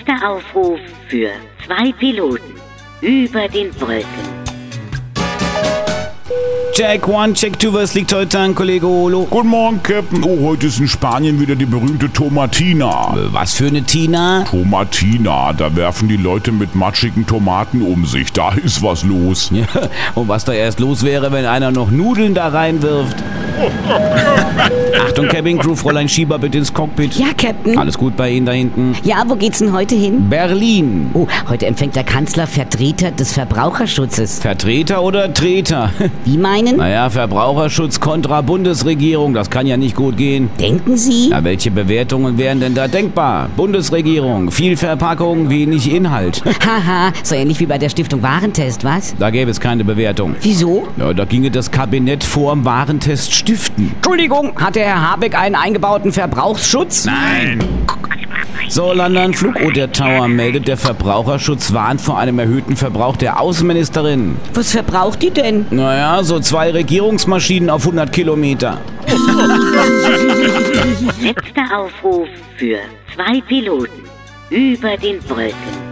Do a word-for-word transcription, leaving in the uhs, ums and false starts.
Letzter Aufruf für zwei Piloten über den Brücken. Check one, check two, was liegt heute an, Kollege Olo? Guten Morgen, Captain. Oh, heute ist in Spanien wieder die berühmte Tomatina. Äh, Was für eine Tina? Tomatina, da werfen die Leute mit matschigen Tomaten um sich. Da ist was los. Ja, und was da erst los wäre, wenn einer noch Nudeln da reinwirft. Achtung, Cabin Crew, Fräulein Schieber, bitte ins Cockpit. Ja, Captain. Alles gut bei Ihnen da hinten? Ja, wo geht's denn heute hin? Berlin. Oh, heute empfängt der Kanzler Vertreter des Verbraucherschutzes. Vertreter oder Treter? Wie meinen? Naja, Verbraucherschutz kontra Bundesregierung, das kann ja nicht gut gehen. Denken Sie? Na, welche Bewertungen wären denn da denkbar? Bundesregierung, viel Verpackung, wenig Inhalt. Haha, so ähnlich wie bei der Stiftung Warentest, was? Da gäbe es keine Bewertung. Wieso? Ja, da ginge das Kabinett vorm Warentest stiften. Entschuldigung, hatte Herr Habeck einen eingebauten Verbrauchsschutz? Nein! So, London, Flug der Tower meldet, der Verbraucherschutz warnt vor einem erhöhten Verbrauch der Außenministerin. Was verbraucht die denn? Naja, so zwei Regierungsmaschinen auf hundert Kilometer. Letzter Aufruf für zwei Piloten über den Brücken.